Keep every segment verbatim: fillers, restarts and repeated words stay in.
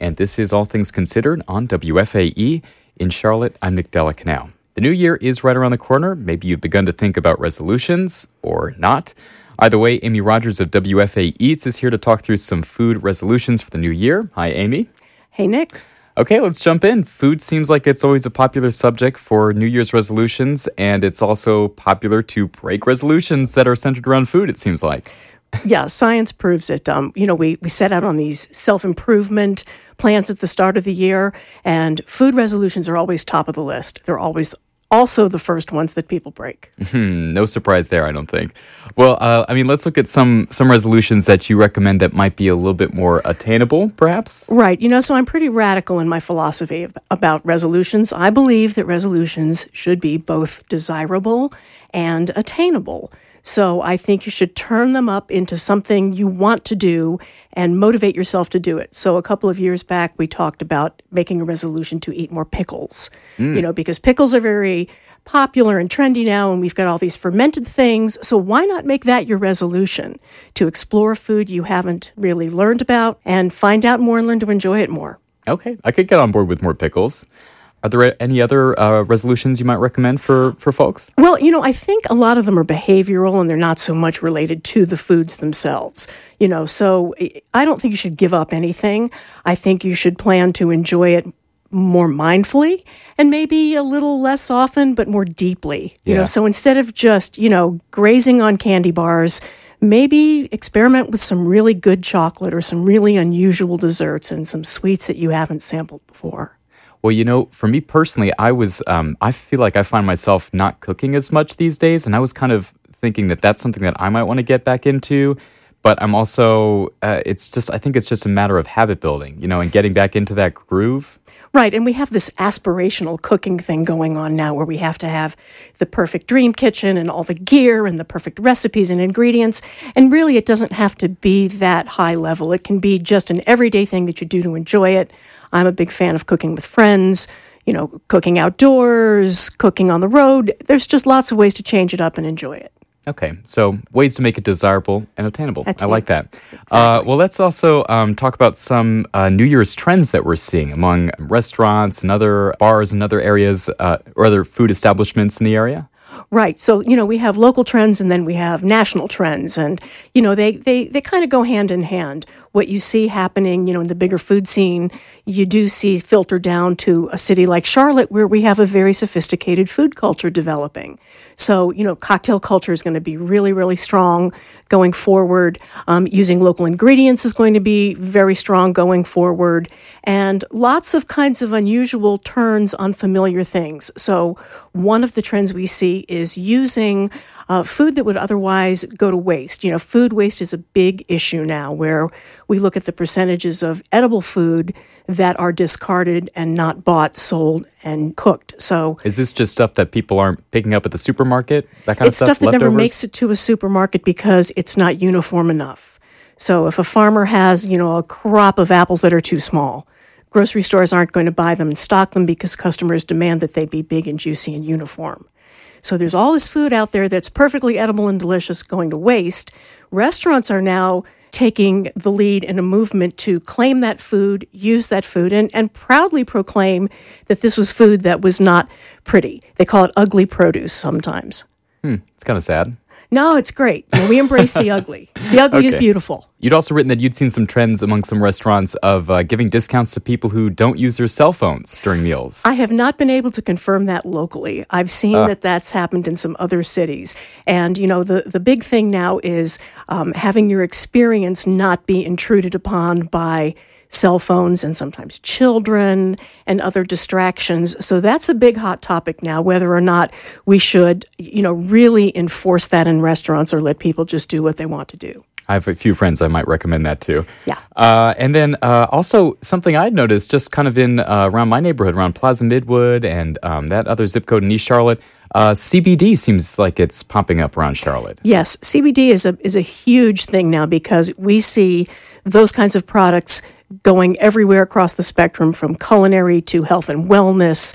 and this is All Things Considered on W F A E. In Charlotte, I'm Nick Della Canal. The new year is right around the corner. Maybe you've begun to think about resolutions, or not. Either way, Amy Rogers of W F A Eats is here to talk through some food resolutions for the new year. Hi, Amy. Hey, Nick. Okay, let's jump in. Food seems like it's always a popular subject for New Year's resolutions, and it's also popular to break resolutions that are centered around food, it seems like. Yeah, science proves it. Um, you know, we, we set out on these self-improvement plans at the start of the year, and food resolutions are always top of the list. They're always also the first ones that people break. Hmm, no surprise there, I don't think. Well, uh, I mean, let's look at some some resolutions that you recommend that might be a little bit more attainable, perhaps? Right. You know, so I'm pretty radical in my philosophy about resolutions. I believe that resolutions should be both desirable and attainable. So I think you should turn them up into something you want to do and motivate yourself to do it. So a couple of years back, we talked about making a resolution to eat more pickles, mm. you know, because pickles are very popular and trendy now, and we've got all these fermented things. So why not make that your resolution to explore food you haven't really learned about and find out more and learn to enjoy it more? Okay, I could get on board with more pickles. Are there any other uh, resolutions you might recommend for, for folks? Well, you know, I think a lot of them are behavioral and they're not so much related to the foods themselves. You know, so I don't think you should give up anything. I think you should plan to enjoy it more mindfully and maybe a little less often, but more deeply. You yeah. know, so instead of just, you know, grazing on candy bars, maybe experiment with some really good chocolate or some really unusual desserts and some sweets that you haven't sampled before. Well, you know, for me personally, I was, um, I feel like I find myself not cooking as much these days, and I was kind of thinking that that's something that I might want to get back into, but I'm also, uh, it's just, I think it's just a matter of habit building, you know, and getting back into that groove. Right, and we have this aspirational cooking thing going on now where we have to have the perfect dream kitchen and all the gear and the perfect recipes and ingredients, and really it doesn't have to be that high level. It can be just an everyday thing that you do to enjoy it. I'm a big fan of cooking with friends, you know, cooking outdoors, cooking on the road. There's just lots of ways to change it up and enjoy it. Okay, so ways to make it desirable and attainable. Attainable. I like that. Exactly. Uh, well, let's also um, talk about some uh, New Year's trends that we're seeing among restaurants and other bars and other areas uh, or other food establishments in the area. Right. So, you know, we have local trends and then we have national trends. And, you know, they, they, they kind of go hand in hand. What you see happening, you know, in the bigger food scene, you do see filter down to a city like Charlotte where we have a very sophisticated food culture developing. So, you know, cocktail culture is going to be really, really strong going forward. Um, using local ingredients is going to be very strong going forward. And lots of kinds of unusual turns on familiar things. So one of the trends we see is using uh, food that would otherwise go to waste. You know, food waste is a big issue now where we look at the percentages of edible food that are discarded and not bought, sold, and cooked. So is this just stuff that people aren't picking up at the supermarket? That kind it's of stuff? It's stuff that leftovers? never makes it to a supermarket because it's not uniform enough. So if a farmer has, you know, a crop of apples that are too small, grocery stores aren't going to buy them and stock them because customers demand that they be big and juicy and uniform. So there's all this food out there that's perfectly edible and delicious going to waste. Restaurants are now taking the lead in a movement to claim that food, use that food, and, and proudly proclaim that this was food that was not pretty. They call it ugly produce sometimes. Hmm, it's kind of sad. No, it's great. You know, we embrace the ugly. The ugly okay. is beautiful. You'd also written that you'd seen some trends among some restaurants of uh, giving discounts to people who don't use their cell phones during meals. I have not been able to confirm that locally. I've seen uh. that that's happened in some other cities. And, you know, the, the big thing now is um, having your experience not be intruded upon by cell phones and sometimes children and other distractions. So that's a big hot topic now, whether or not we should, you know, really enforce that in restaurants or let people just do what they want to do. I have a few friends I might recommend that to. Yeah. Uh, and then uh, also something I'd noticed just kind of in uh, around my neighborhood, around Plaza Midwood and um, that other zip code in East Charlotte, uh, C B D seems like it's popping up around Charlotte. Yes, C B D is a is a huge thing now because we see those kinds of products going everywhere across the spectrum, from culinary to health and wellness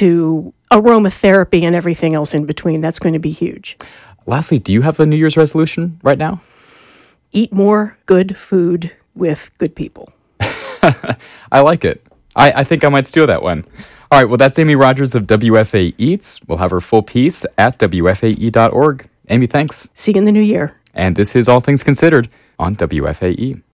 to aromatherapy and everything else in between. That's going to be huge. Lastly, do you have a New Year's resolution right now? Eat more good food with good people. I like it. I, I think I might steal that one. All right, well, that's Amy Rogers of W F A Eats. We'll have her full piece at W F A E dot org. Amy, thanks. See you in the new year. And this is All Things Considered on W F A E.